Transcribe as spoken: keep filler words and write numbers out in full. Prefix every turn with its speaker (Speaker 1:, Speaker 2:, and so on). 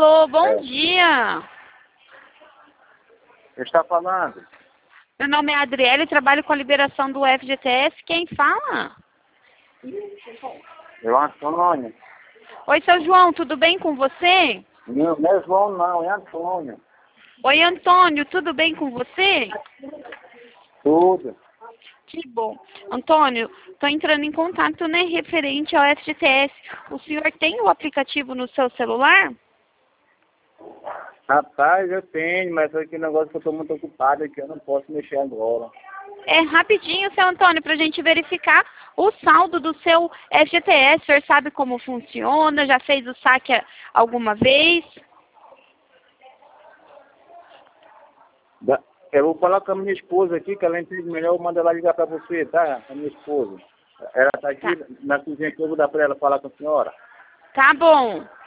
Speaker 1: Alô, bom
Speaker 2: É.
Speaker 1: dia.
Speaker 2: Quem está falando?
Speaker 1: Meu nome é Adriele, trabalho com a liberação do F G T S. Quem fala?
Speaker 2: Eu, Antônio.
Speaker 1: Oi, seu João, tudo bem com você?
Speaker 2: Não, não é João não, é Antônio.
Speaker 1: Oi, Antônio, tudo bem com você?
Speaker 2: Tudo.
Speaker 1: Que bom. Antônio, estou entrando em contato, né, referente ao F G T S. O senhor tem o aplicativo no seu celular?
Speaker 2: Rapaz, eu tenho, mas foi aquele negócio que eu estou muito ocupado aqui, eu não posso mexer agora.
Speaker 1: É rapidinho, seu Antônio, para a gente verificar o saldo do seu F G T S. O senhor sabe como funciona? Já fez o saque alguma vez?
Speaker 2: Da- Eu vou falar com a minha esposa aqui, que ela entende melhor, eu mando ela ligar para você, tá? A minha esposa. Ela está aqui
Speaker 1: Tá.
Speaker 2: na cozinha aqui, eu vou dar para ela falar com a senhora.
Speaker 1: Tá bom.